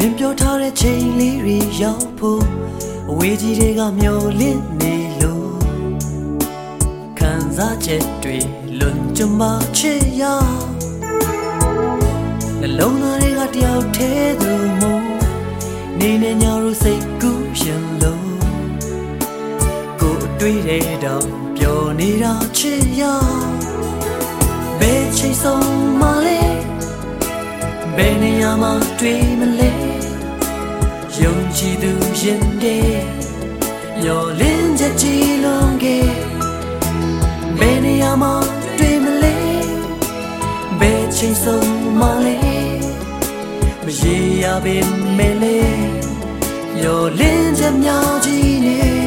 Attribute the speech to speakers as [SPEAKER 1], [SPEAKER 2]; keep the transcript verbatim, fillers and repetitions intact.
[SPEAKER 1] င်ပြောထားတဲ့ချိန်လေးတွေရောက်ဖို့အဝေးကြီးတွေကမျောလင့်နေလို့ခံစားချက်တွေလွန်ကျမချစ်ရနှလုံးသားတွေကတယောက်ထဲသူမို့နေနေညတို့စိတ်ကူးရင်လို့ကိုအတွေ့တဲ့တော့ပျော်နေတာချစ်ရဘယ်ချိန်ဆုံးမလဲဘယ်နေရာမှာတွေ့မလဲယုံကြည်သူရင်တဲ့မျောလင်းချက်ကြီးလုံးကဘယ်နေရာမှာတွေ့မလဲဘယ်ချိန်ဆုံးမလဲမရေရပင်မဲလေမျောလင်းချက်များကြီးနဲ့